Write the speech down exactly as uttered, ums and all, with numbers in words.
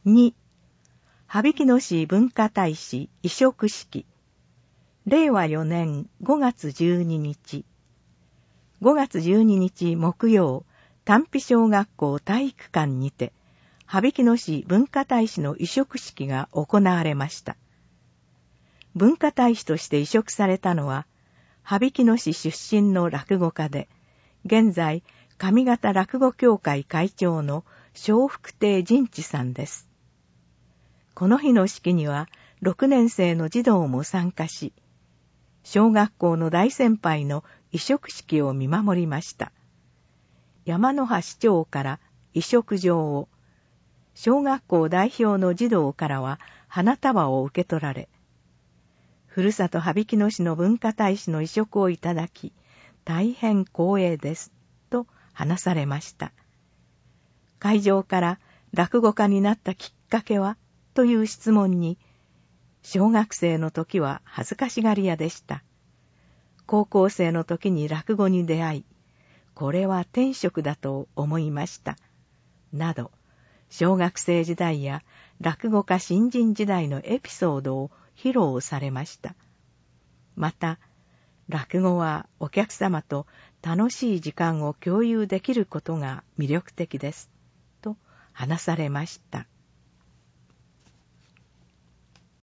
に、羽曳野市文化大使委嘱式。れいわよねんごがつじゅうににち。ごがつじゅうににち木曜、丹比小学校体育館にて、羽曳野市文化大使の委嘱式が行われました。文化大使として委嘱されたのは、羽曳野市出身の落語家で、現在、上方落語協会会長の笑福亭仁智さんです。この日の式には、ろくねんせいの児童も参加し、小学校の大先輩の委嘱式を見守りました。山の端市長から委嘱状を、小学校代表の児童からは花束を受け取られ、ふるさと羽曳野市の文化大使の委嘱をいただき、大変光栄です、と話されました。会場から落語家になったきっかけはという質問に、小学生の時は恥ずかしがり屋でした。高校生の時に落語に出会い、これは天職だと思いました。など、小学生時代や落語家新人時代のエピソードを披露されました。また、落語はお客様と楽しい時間を共有できることが魅力的です。と話されました。